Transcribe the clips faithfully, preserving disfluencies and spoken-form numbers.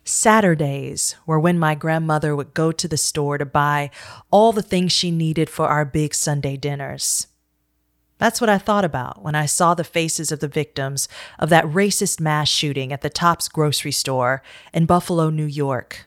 Saturdays were when my grandmother would go to the store to buy all the things she needed for our big Sunday dinners. That's what I thought about when I saw the faces of the victims of that racist mass shooting at the Tops grocery store in Buffalo, New York.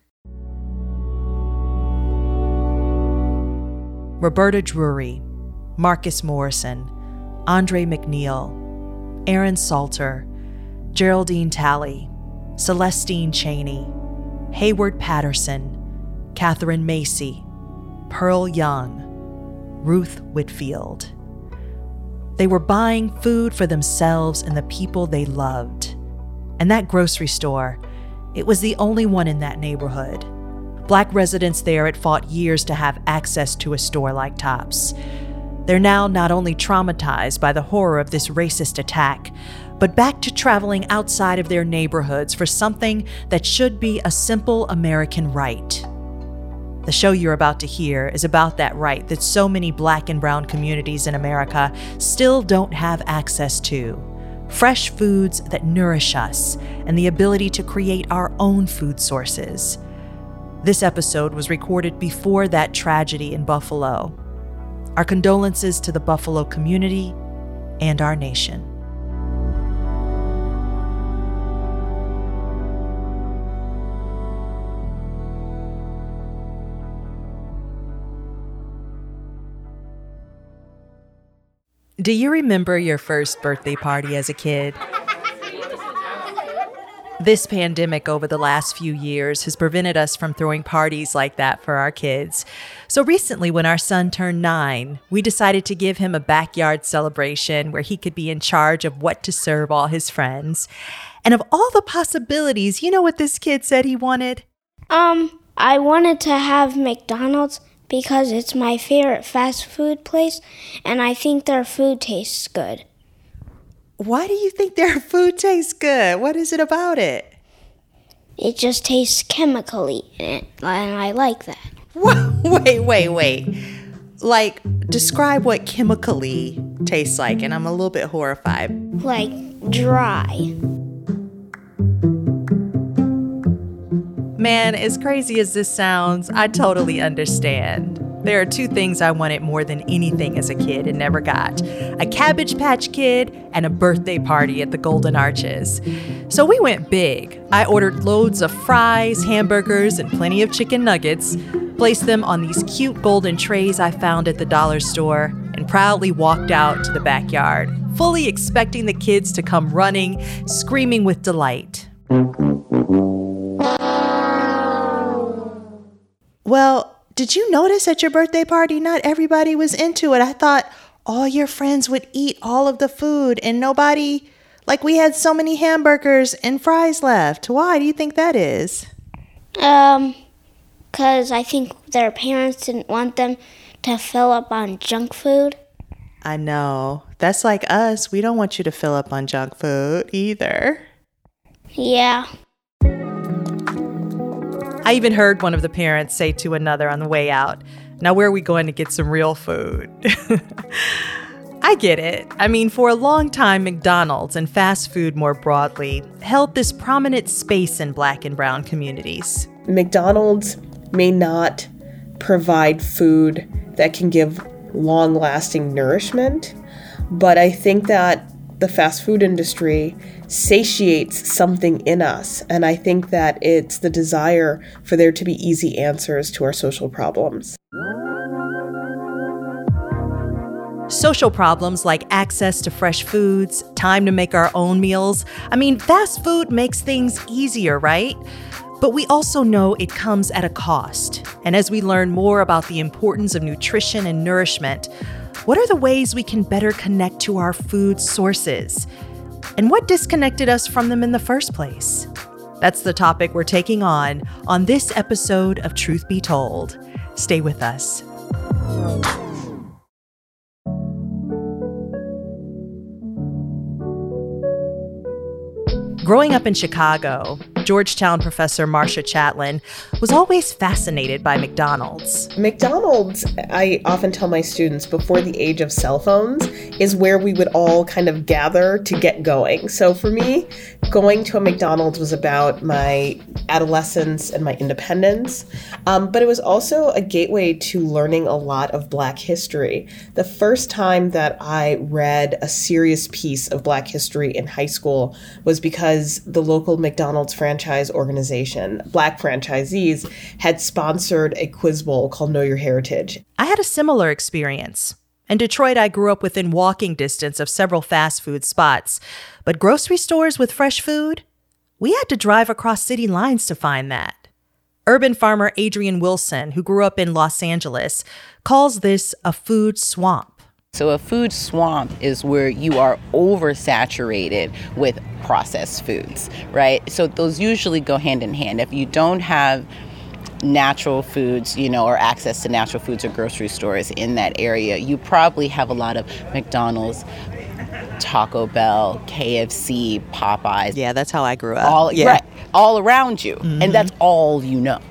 Roberta Drury, Marcus Morrison, Andre McNeil, Aaron Salter, Geraldine Talley, Celestine Cheney, Hayward Patterson, Catherine Macy, Pearl Young, Ruth Whitfield. They were buying food for themselves and the people they loved. And that grocery store, it was the only one in that neighborhood. Black residents there had fought years to have access to a store like Tops. They're now not only traumatized by the horror of this racist attack, but back to traveling outside of their neighborhoods for something that should be a simple American right. The show you're about to hear is about that right that so many Black and brown communities in America still don't have access to. Fresh foods that nourish us and the ability to create our own food sources. This episode was recorded before that tragedy in Buffalo. Our condolences to the Buffalo community and our nation. Do you remember your first birthday party as a kid? This pandemic over the last few years has prevented us from throwing parties like that for our kids. So recently, when our son turned nine, we decided to give him a backyard celebration where he could be in charge of what to serve all his friends. And of all the possibilities, you know what this kid said he wanted? Um, I wanted to have McDonald's because it's my favorite fast food place, and I think their food tastes good. Why do you think their food tastes good? What is it about it? It just tastes chemically, and I like that. Wait, wait, wait. Like, describe what chemically tastes like, and I'm a little bit horrified. Like dry. Man, as crazy as this sounds, I totally understand. There are two things I wanted more than anything as a kid and never got. A Cabbage Patch Kid and a birthday party at the Golden Arches. So we went big. I ordered loads of fries, hamburgers, and plenty of chicken nuggets, placed them on these cute golden trays I found at the dollar store, and proudly walked out to the backyard, fully expecting the kids to come running, screaming with delight. Well, did you notice at your birthday party, not everybody was into it? I thought all your friends would eat all of the food and nobody, like we had so many hamburgers and fries left. Why do you think that is? Um, because I think their parents didn't want them to fill up on junk food. I know. That's like us. We don't want you to fill up on junk food either. Yeah. I even heard one of the parents say to another on the way out, "Now where are we going to get some real food?" I get it. I mean, for a long time, McDonald's and fast food more broadly held this prominent space in Black and brown communities. McDonald's may not provide food that can give long-lasting nourishment, but I think that the fast food industry satiates something in us, and I think that it's the desire for there to be easy answers to our social problems. Social problems like access to fresh foods, time to make our own meals. I mean, fast food makes things easier, right? But we also know it comes at a cost. And as we learn more about the importance of nutrition and nourishment, what are the ways we can better connect to our food sources? And what disconnected us from them in the first place? That's the topic we're taking on on this episode of Truth Be Told. Stay with us. Growing up in Chicago, Georgetown professor Marcia Chatelain was always fascinated by McDonald's. McDonald's, I often tell my students, before the age of cell phones, is where we would all kind of gather to get going. So for me, going to a McDonald's was about my adolescence and my independence, um, but it was also a gateway to learning a lot of Black history. The first time that I read a serious piece of Black history in high school was because the local McDonald's franchise organization, Black franchisees, had sponsored a quiz bowl called Know Your Heritage. I had a similar experience. In Detroit, I grew up within walking distance of several fast food spots, but grocery stores with fresh food? We had to drive across city lines to find that. Urban farmer Adrian Wilson, who grew up in Los Angeles, calls this a food swamp. So a food swamp is where you are oversaturated with processed foods, right? So those usually go hand in hand. If you don't have natural foods, you know, or access to natural foods or grocery stores in that area, you probably have a lot of McDonald's, Taco Bell, K F C, Popeyes. Yeah, that's how I grew up. All, yeah. right, all around you. Mm-hmm. And that's all you know.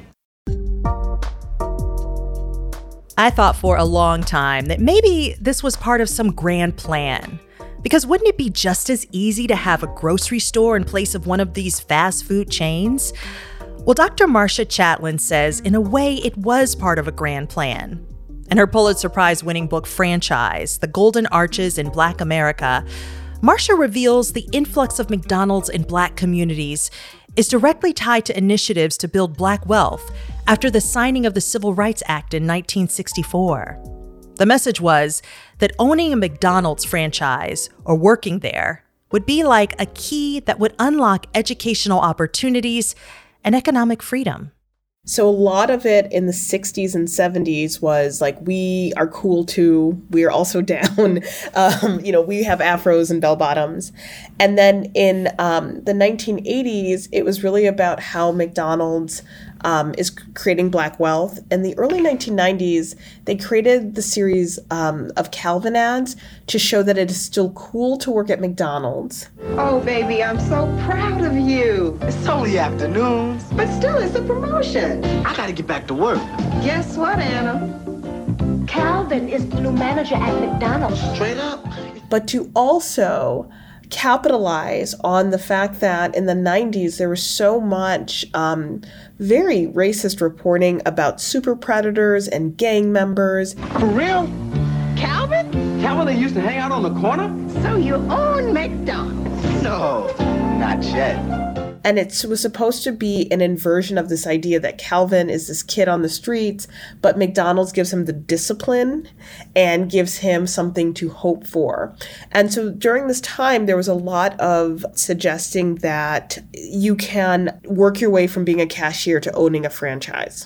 I thought for a long time that maybe this was part of some grand plan. Because wouldn't it be just as easy to have a grocery store in place of one of these fast food chains? Well, Doctor Marcia Chatelain says, in a way, it was part of a grand plan. In her Pulitzer Prize-winning book, Franchise, The Golden Arches in Black America, Marcia reveals the influx of McDonald's in Black communities is directly tied to initiatives to build Black wealth after the signing of the Civil Rights Act in nineteen sixty-four. The message was that owning a McDonald's franchise or working there would be like a key that would unlock educational opportunities and economic freedom. So a lot of it in the sixties and seventies was like, we are cool too. We are also down. Um, you know, we have afros and bell bottoms. And then in um, the nineteen eighties, it was really about how McDonald's um, is creating Black wealth. In the early nineteen nineties, they created the series um, of Calvin ads to show that it is still cool to work at McDonald's. Oh, baby, I'm so proud of you. It's only afternoons. But still, it's a promotion. I gotta get back to work. Guess what, Anna? Calvin is the new manager at McDonald's. Straight up. But to also capitalize on the fact that in the nineties, there was so much um, very racist reporting about super predators and gang members. For real? Calvin? Calvin, they used to hang out on the corner? So you own McDonald's? No, not yet. And it was supposed to be an inversion of this idea that Calvin is this kid on the streets, but McDonald's gives him the discipline and gives him something to hope for. And so during this time, there was a lot of suggesting that you can work your way from being a cashier to owning a franchise.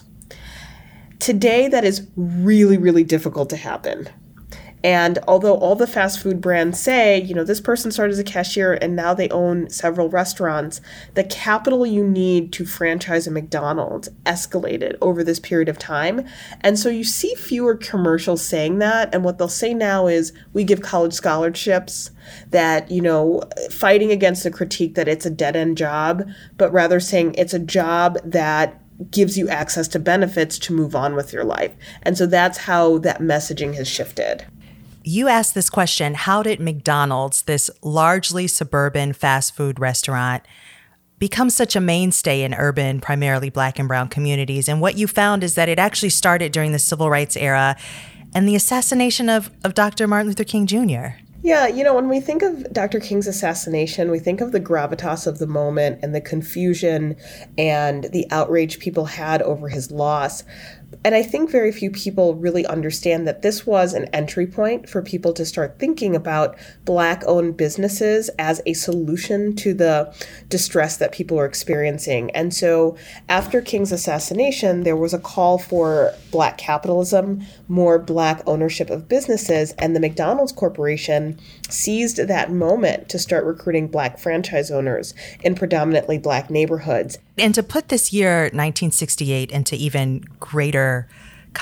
Today, that is really, really difficult to happen. And although all the fast food brands say, you know, this person started as a cashier and now they own several restaurants, the capital you need to franchise a McDonald's escalated over this period of time. And so you see fewer commercials saying that. And what they'll say now is, we give college scholarships, that, you know, fighting against the critique that it's a dead-end job, but rather saying it's a job that gives you access to benefits to move on with your life. And so that's how that messaging has shifted. You asked this question, how did McDonald's, this largely suburban fast food restaurant, become such a mainstay in urban, primarily Black and brown communities? And what you found is that it actually started during the Civil Rights era and the assassination of, of Doctor Martin Luther King Junior Yeah, you know, when we think of Doctor King's assassination, we think of the gravitas of the moment and the confusion and the outrage people had over his loss. And I think very few people really understand that this was an entry point for people to start thinking about Black-owned businesses as a solution to the distress that people are experiencing. And so after King's assassination, there was a call for Black capitalism, more Black ownership of businesses, and the McDonald's Corporation seized that moment to start recruiting Black franchise owners in predominantly Black neighborhoods. And to put this year, nineteen sixty-eight, into even greater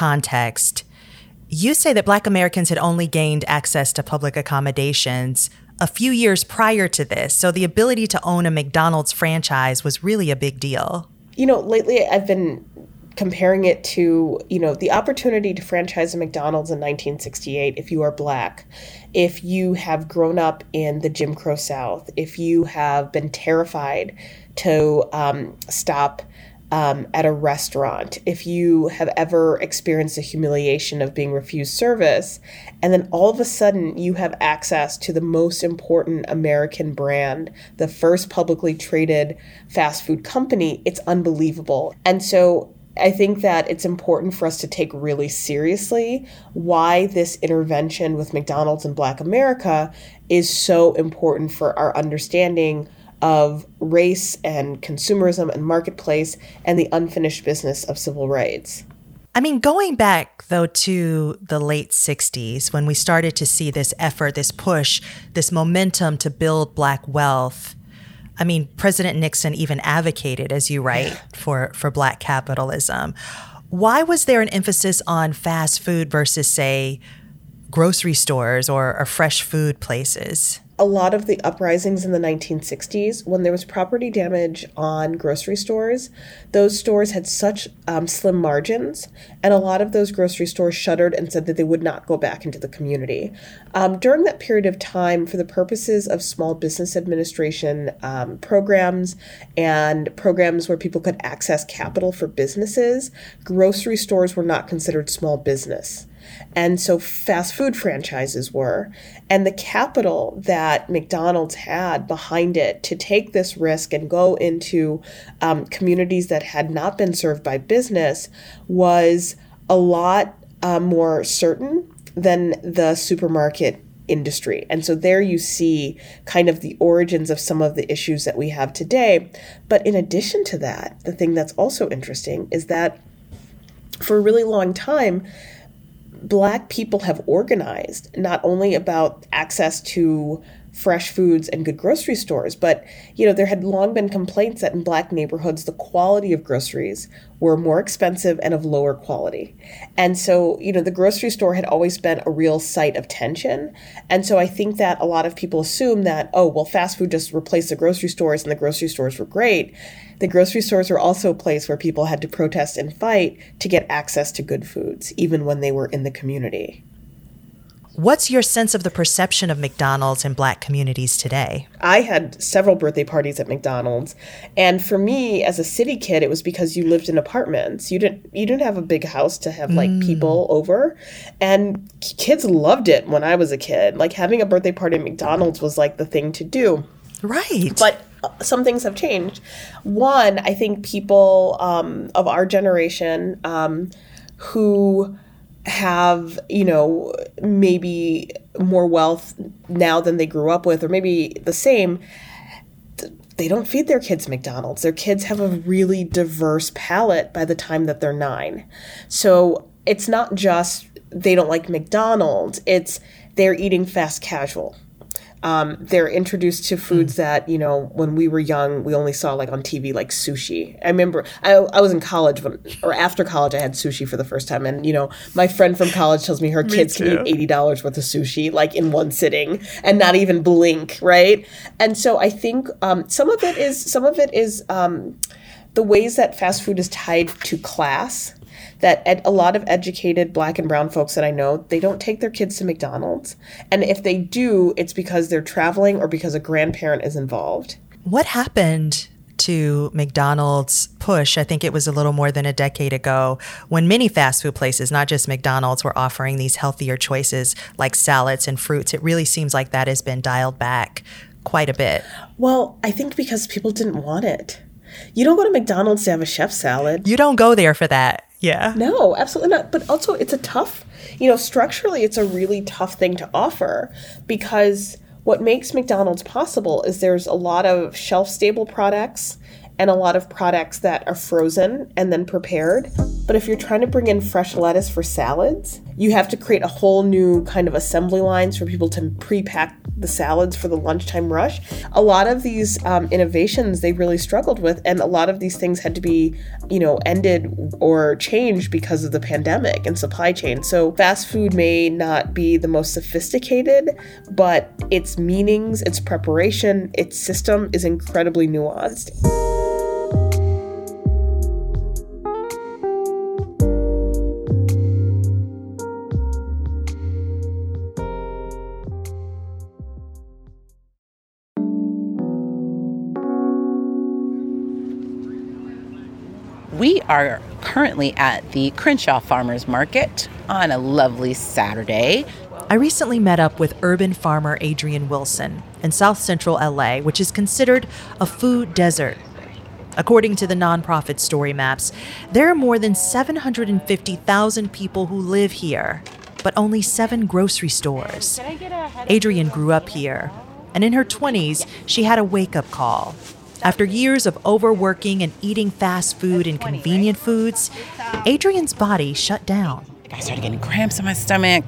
context, you say that Black Americans had only gained access to public accommodations a few years prior to this. So the ability to own a McDonald's franchise was really a big deal. You know, lately I've been comparing it to, you know, the opportunity to franchise a McDonald's in nineteen sixty-eight if you are Black, if you have grown up in the Jim Crow South, if you have been terrified to um, stop Um, at a restaurant, if you have ever experienced the humiliation of being refused service, and then all of a sudden you have access to the most important American brand, the first publicly traded fast food company, it's unbelievable. And so I think that it's important for us to take really seriously why this intervention with McDonald's in Black America is so important for our understanding of race and consumerism and marketplace and the unfinished business of civil rights. I mean, going back, though, to the late sixties, when we started to see this effort, this push, this momentum to build Black wealth, I mean, President Nixon even advocated, as you write, for, for Black capitalism. Why was there an emphasis on fast food versus, say, grocery stores or, or fresh food places? A lot of the uprisings in the nineteen sixties, when there was property damage on grocery stores, those stores had such um, slim margins, and a lot of those grocery stores shuttered and said that they would not go back into the community. Um, during that period of time, for the purposes of small business administration um, programs and programs where people could access capital for businesses, grocery stores were not considered small business. And so fast food franchises were. And the capital that McDonald's had behind it to take this risk and go into um, communities that had not been served by business was a lot uh, more certain than the supermarket industry. And so there you see kind of the origins of some of the issues that we have today. But in addition to that, the thing that's also interesting is that for a really long time, Black people have organized not only about access to fresh foods and good grocery stores, but, you know, there had long been complaints that in Black neighborhoods, the quality of groceries were more expensive and of lower quality. And so, you know, the grocery store had always been a real site of tension. And so I think that a lot of people assume that, oh, well, fast food just replaced the grocery stores and the grocery stores were great. The grocery stores were also a place where people had to protest and fight to get access to good foods, even when they were in the community. What's your sense of the perception of McDonald's in Black communities today? I had several birthday parties at McDonald's, and for me, as a city kid, it was because you lived in apartments. You didn't you didn't have a big house to have like mm. people over, and kids loved it when I was a kid. Like having a birthday party at McDonald's was like the thing to do. Right. But some things have changed. One, I think people um, of our generation um, who have, you know, maybe more wealth now than they grew up with, or maybe the same, they don't feed their kids McDonald's. Their kids have a really diverse palate by the time that they're nine. So it's not just they don't like McDonald's, it's they're eating fast casual. Um, they're introduced to foods mm. that, you know, when we were young, we only saw like on T V, like sushi. I remember I, I was in college when, or after college, I had sushi for the first time. And, you know, my friend from college tells me her me kids too. can eat eighty dollars worth of sushi, like in one sitting and not even blink. Right. And so I think um, some of it is some of it is um, the ways that fast food is tied to class. That ed- a lot of educated Black and brown folks that I know, they don't take their kids to McDonald's. And if they do, it's because they're traveling or because a grandparent is involved. What happened to McDonald's push? I think it was a little more than a decade ago when many fast food places, not just McDonald's, were offering these healthier choices like salads and fruits. It really seems like that has been dialed back quite a bit. Well, I think because people didn't want it. You don't go to McDonald's to have a chef salad. You don't go there for that. Yeah. No, absolutely not. But also it's a tough, you know, structurally, it's a really tough thing to offer because what makes McDonald's possible is there's a lot of shelf-stable products and a lot of products that are frozen and then prepared. But if you're trying to bring in fresh lettuce for salads, you have to create a whole new kind of assembly lines for people to pre-pack the salads for the lunchtime rush. A lot of these um, innovations they really struggled with, and a lot of these things had to be, you know, ended or changed because of the pandemic and supply chain. So fast food may not be the most sophisticated, but its meanings, its preparation, its system is incredibly nuanced. We are currently at the Crenshaw Farmers Market on a lovely Saturday. I recently met up with urban farmer Adrienne Wilson in South Central L A, which is considered a food desert. According to the nonprofit Story Maps, there are more than seven hundred fifty thousand people who live here, but only seven grocery stores. Adrienne grew up here, and in her twenties, she had a wake-up call. After years of overworking and eating fast food and convenient foods, Adrienne's body shut down. I started getting cramps in my stomach.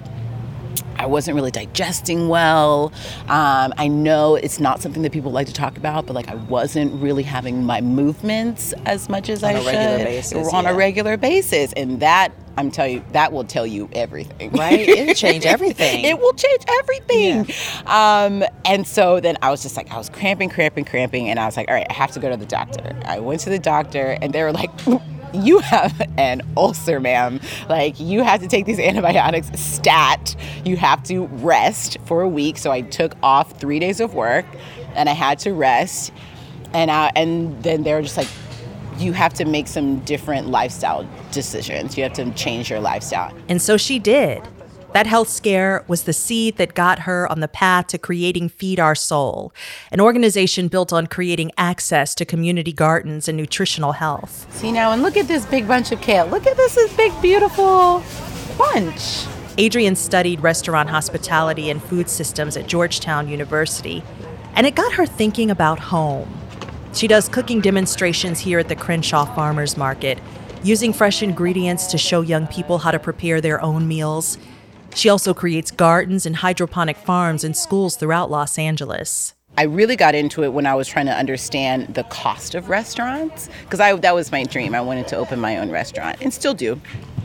I wasn't really digesting well. Um, I know it's not something that people like to talk about, but like I wasn't really having my movements as much as I should. On a regular basis. On a regular basis. And that, I'm telling you, that will tell you everything. Right? It'll change everything. It will change everything. Yeah. Um, and so then I was just like, I was cramping, cramping, cramping. And I was like, all right, I have to go to the doctor. I went to the doctor and they were like, you have an ulcer, ma'am. Like, you have to take these antibiotics stat. You have to rest for a week. So I took off three days of work and I had to rest. And I, and then they were just like, you have to make some different lifestyle decisions. You have to change your lifestyle. And so she did. That health scare was the seed that got her on the path to creating Feed Our Soul, an organization built on creating access to community gardens and nutritional health. See now, and look at this big bunch of kale. Look at this, this big, beautiful bunch. Adrienne studied restaurant hospitality and food systems at Georgetown University, and it got her thinking about home. She does cooking demonstrations here at the Crenshaw Farmers Market, using fresh ingredients to show young people how to prepare their own meals. She also creates gardens and hydroponic farms in schools throughout Los Angeles. I really got into it when I was trying to understand the cost of restaurants, because I that was my dream. I wanted to open my own restaurant, and still do.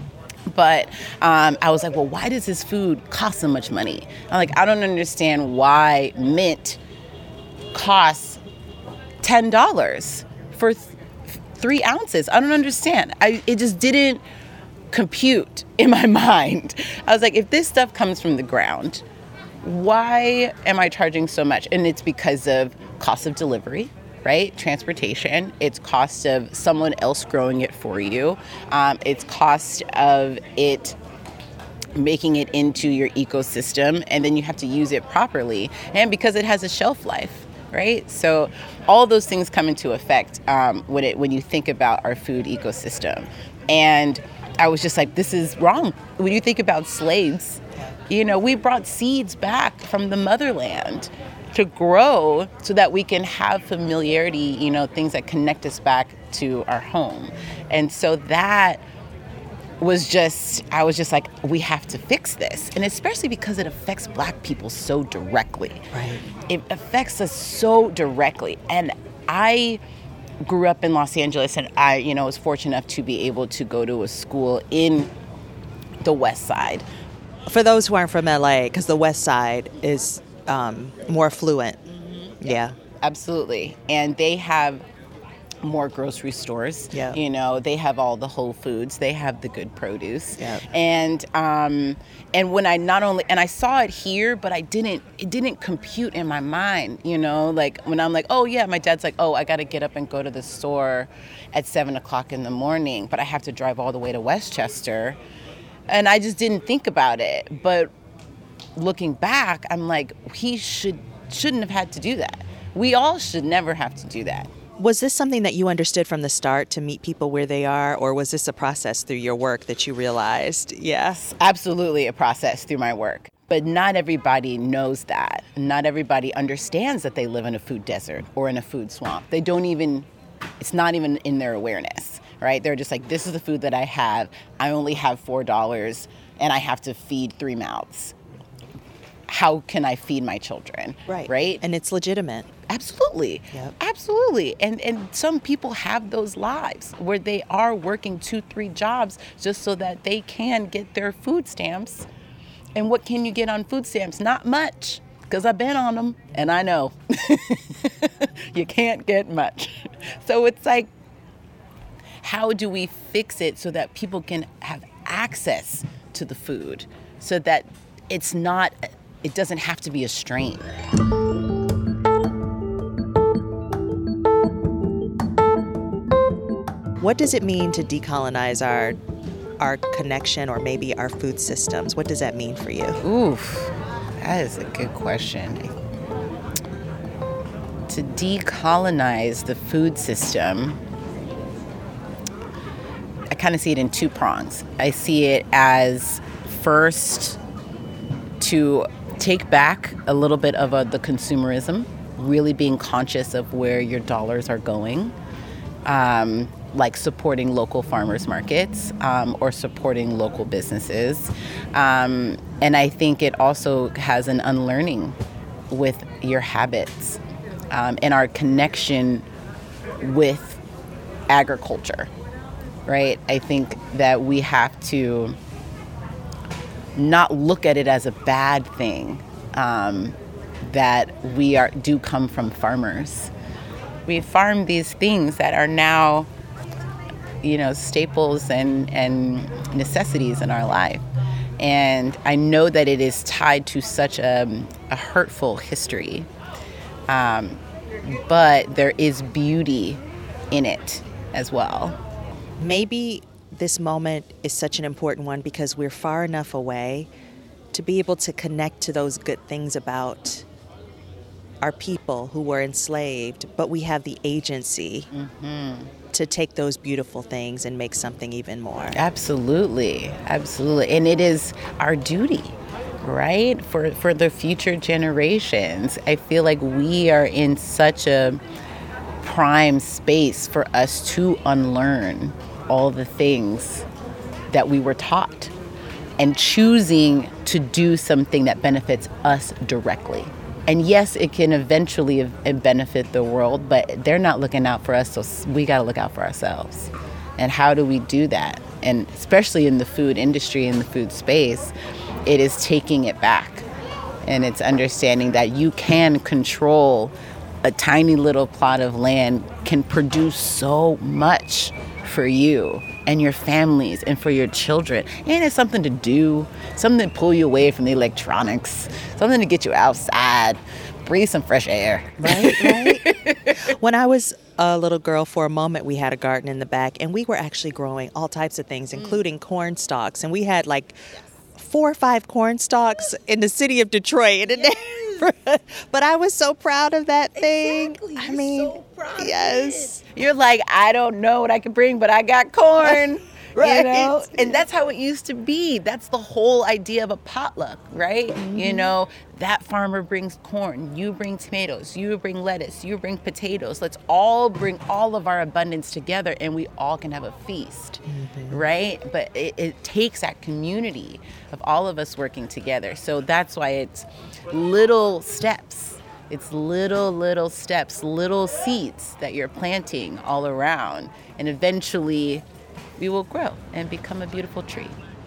But um, I was like, well, why does this food cost so much money? I'm like, I don't understand why mint costs ten dollars for th- three ounces. I don't understand. I it just didn't compute in my mind. I was like, if this stuff comes from the ground, why am I charging so much? And it's because of cost of delivery, right? Transportation. It's cost of someone else growing it for you. Um, it's cost of it making it into your ecosystem, and then you have to use it properly. And because it has a shelf life, right? So all those things come into effect um, when it when you think about our food ecosystem. And I was just like, this is wrong. When you think about slaves, you know, we brought seeds back from the motherland to grow so that we can have familiarity, you know, things that connect us back to our home. And so that was just, I was just like, we have to fix this. And especially because it affects Black people so directly. Right. It affects us so directly. And I grew up in Los Angeles, and I, you know, was fortunate enough to be able to go to a school in the West Side. For those who aren't from L A, because the West Side is um, more affluent. Mm-hmm. Yeah. Absolutely. And they have more grocery stores. Yeah. You know, they have all the Whole Foods. They have the good produce. Yeah. And um, and when I not only and I saw it here, but I didn't. It didn't compute in my mind. You know, like when I'm like, oh yeah, my dad's like, oh, I got to get up and go to the store at seven o'clock in the morning, but I have to drive all the way to Westchester, and I just didn't think about it. But looking back, I'm like, he should shouldn't have had to do that. We all should never have to do that. Was this something that you understood from the start, to meet people where they are, or was this a process through your work that you realized? Yes. Absolutely a process through my work. But not everybody knows that. Not everybody understands that they live in a food desert or in a food swamp. They don't even, it's not even in their awareness, right? They're just like, this is the food that I have. I only have four dollars and I have to feed three mouths. How can I feed my children? Right. Right? And it's legitimate. Absolutely. Yep. Absolutely. And and some people have those lives where they are working two, three jobs just so that they can get their food stamps. And what can you get on food stamps? Not much, because I've been on them and I know you can't get much. So it's like, how do we fix it so that people can have access to the food so that it's not, it doesn't have to be a strain? What does it mean to decolonize our our connection or maybe our food systems? What does that mean for you? Oof, that is a good question. To decolonize the food system, I kind of see it in two prongs. I see it as first to take back a little bit of a, the consumerism, really being conscious of where your dollars are going. Um, like supporting local farmers markets um, or supporting local businesses. Um, and I think it also has an unlearning with your habits um, and our connection with agriculture, right? I think that we have to not look at it as a bad thing, um, that we are do come from farmers. We farm these things that are now, you know, staples and, and necessities in our life. And I know that it is tied to such a, a hurtful history. Um, but there is beauty in it as well. Maybe this moment is such an important one because we're far enough away to be able to connect to those good things about our people who were enslaved, but we have the agency mm-hmm. to take those beautiful things and make something even more. Absolutely, absolutely. And it is our duty, right? For for the future generations. I feel like we are in such a prime space for us to unlearn all the things that we were taught and choosing to do something that benefits us directly. And yes, it can eventually benefit the world, but they're not looking out for us, so we got to look out for ourselves. And how do we do that? And especially in the food industry, in the food space, it is taking it back. And it's understanding that you can control a tiny little plot of land can produce so much for you and your families and for your children. And it's something to do, something to pull you away from the electronics, something to get you outside, breathe some fresh air. Right, right. When I was a little girl, for a moment, we had a garden in the back, and we were actually growing all types of things, including mm. corn stalks. And we had like four or five corn stalks in the city of Detroit. And yes. But I was so proud of that thing. Exactly. I You're mean, so proud yes. Of it. You're like, I don't know what I can bring, but I got corn. Right. You know? And that's how it used to be. That's the whole idea of a potluck, right? Mm-hmm. You know, that farmer brings corn, you bring tomatoes, you bring lettuce, you bring potatoes. Let's all bring all of our abundance together and we all can have a feast, mm-hmm. right? But it, it takes that community of all of us working together. So that's why it's little steps. It's little, little steps, little seeds that you're planting all around. And eventually we will grow and become a beautiful tree.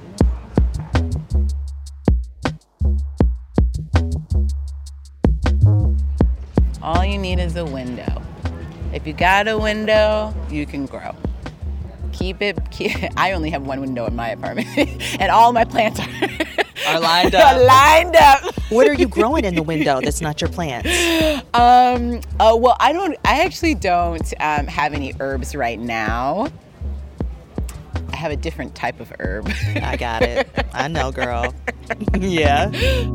All you need is a window. If you got a window, you can grow. Keep it, keep, I only have one window in my apartment and all my plants are, are lined up. Are lined up. What are you growing in the window that's not your plants? Um, uh, well, I don't, I actually don't um, have any herbs right now. I have a different type of herb. I got it. I know, girl. Yeah.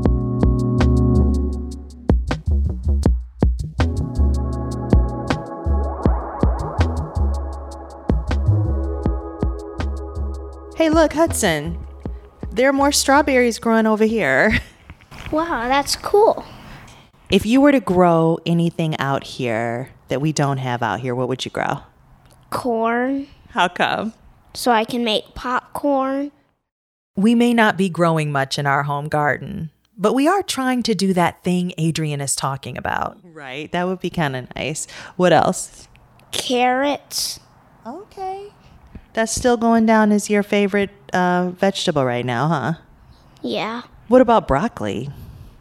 Hey, look, Hudson. There are more strawberries growing over here. Wow, that's cool. If you were to grow anything out here that we don't have out here, what would you grow? Corn. How come? so I can make popcorn. We may not be growing much in our home garden, but we are trying to do that thing Adrian is talking about. Right. That would be kind of nice. What else? Carrots. Okay. That's still going down as your favorite uh, vegetable right now, huh? Yeah. What about broccoli?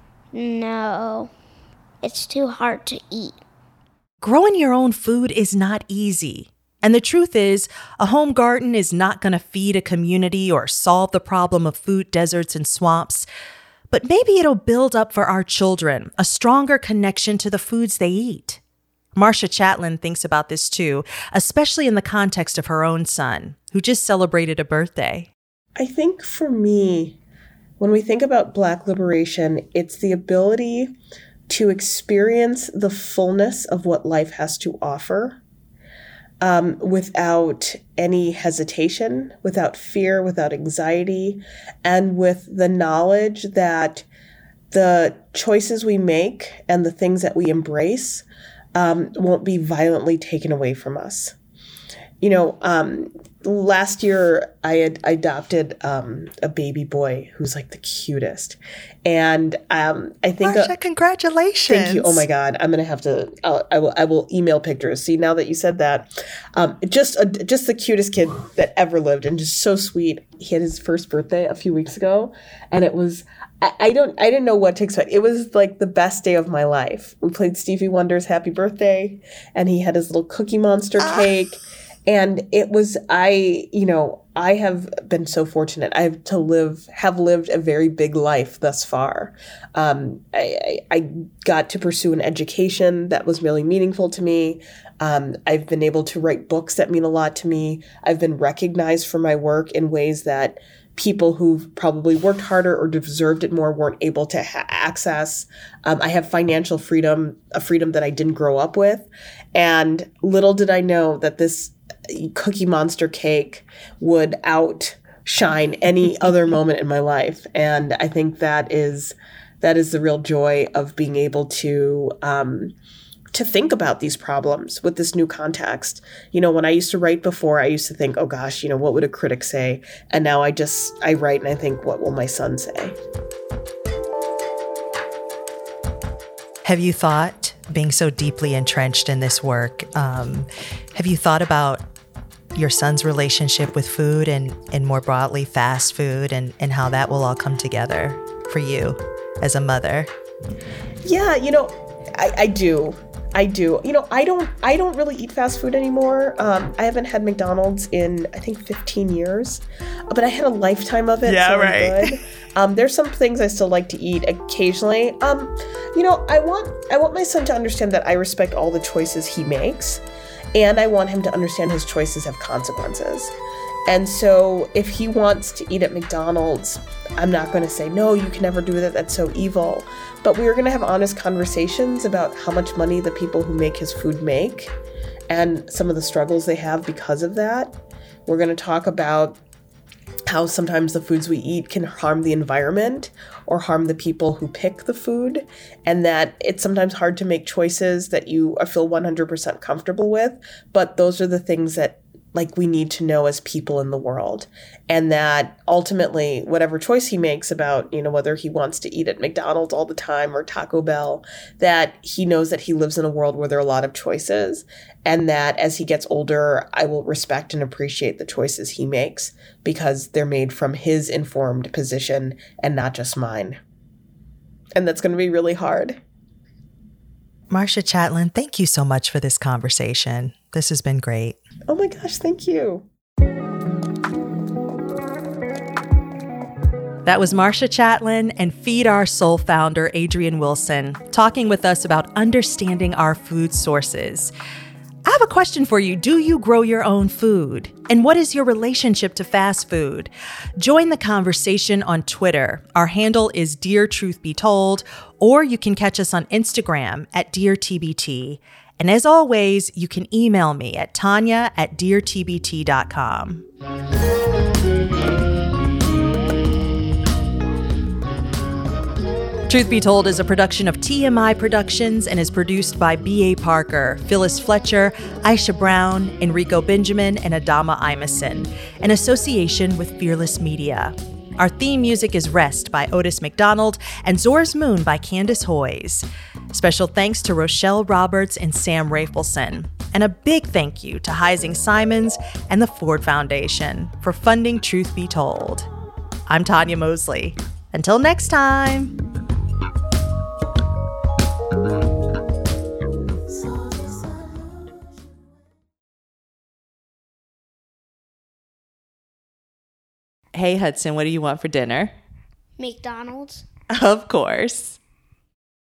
No. It's too hard to eat. Growing your own food is not easy. And the truth is, a home garden is not going to feed a community or solve the problem of food deserts and swamps. But maybe it'll build up for our children a stronger connection to the foods they eat. Marcia Chatelain thinks about this too, especially in the context of her own son, who just celebrated a birthday. I think for me, when we think about Black liberation, it's the ability to experience the fullness of what life has to offer um, without any hesitation, without fear, without anxiety, and with the knowledge that the choices we make and the things that we embrace um, won't be violently taken away from us. You know, um, last year I had adopted um, a baby boy who's like the cutest. And um, I think... Marcia, uh, congratulations. Thank you. Oh my God. I'm going to have to, uh, I will I will email pictures. See, now that you said that, um, just, a, just the cutest kid that ever lived and just so sweet. He had his first birthday a few weeks ago and it was, I, I don't, I didn't know what to expect. It was like the best day of my life. We played Stevie Wonder's Happy Birthday and he had his little Cookie Monster ah. cake. And it was, I, you know, I have been so fortunate. I have to live, have lived a very big life thus far. Um, I, I, I got to pursue an education that was really meaningful to me. Um, I've been able to write books that mean a lot to me. I've been recognized for my work in ways that people who've probably worked harder or deserved it more weren't able to ha- access. Um, I have financial freedom, a freedom that I didn't grow up with. And little did I know that this Cookie Monster cake would outshine any other moment in my life. And I think that is that is the real joy of being able to um, to think about these problems with this new context. You know, when I used to write before, I used to think, oh gosh, you know, what would a critic say? And now I just, I write and I think, what will my son say? Have you thought, being so deeply entrenched in this work, um, have you thought about your son's relationship with food and, and more broadly fast food and, and how that will all come together for you as a mother? Yeah, you know, I, I do. I do. You know, I don't I don't really eat fast food anymore. Um, I haven't had McDonald's in, I think, fifteen years. But I had a lifetime of it. Yeah, so right. Good. Um, there's some things I still like to eat occasionally. Um, you know, I want I want my son to understand that I respect all the choices he makes. And I want him to understand his choices have consequences. And so if he wants to eat at McDonald's, I'm not going to say, no, you can never do that. That's so evil. But we are going to have honest conversations about how much money the people who make his food make and some of the struggles they have because of that. We're going to talk about how sometimes the foods we eat can harm the environment or harm the people who pick the food, and that it's sometimes hard to make choices that you feel one hundred percent comfortable with, but those are the things that like we need to know as people in the world. And that ultimately whatever choice he makes about, you know, whether he wants to eat at McDonald's all the time or Taco Bell, that he knows that he lives in a world where there are a lot of choices, and that as he gets older, I will respect and appreciate the choices he makes because they're made from his informed position and not just mine. And that's going to be really hard. Marcia Chatelain, thank you so much for this conversation. This has been great. Oh my gosh, thank you. That was Marcia Chatelain and Feed Our Soul founder Adrian Wilson talking with us about understanding our food sources. I have a question for you. Do you grow your own food? And what is your relationship to fast food? Join the conversation on Twitter. Our handle is Dear Truth Be Told, or you can catch us on Instagram at Dear T B T. And as always, you can email me at Tanya at dear t b t dot com. Truth Be Told is a production of T M I Productions and is produced by B A. Parker, Phyllis Fletcher, Aisha Brown, Enrico Benjamin, and Adama Imeson, in association with Fearless Media. Our theme music is Rest by Otis McDonald and Zora's Moon by Candace Hoyes. Special thanks to Rochelle Roberts and Sam Rafelson. And a big thank you to Heising Simons and the Ford Foundation for funding Truth Be Told. I'm Tanya Mosley. Until next time. Hey, Hudson, what do you want for dinner? McDonald's. Of course.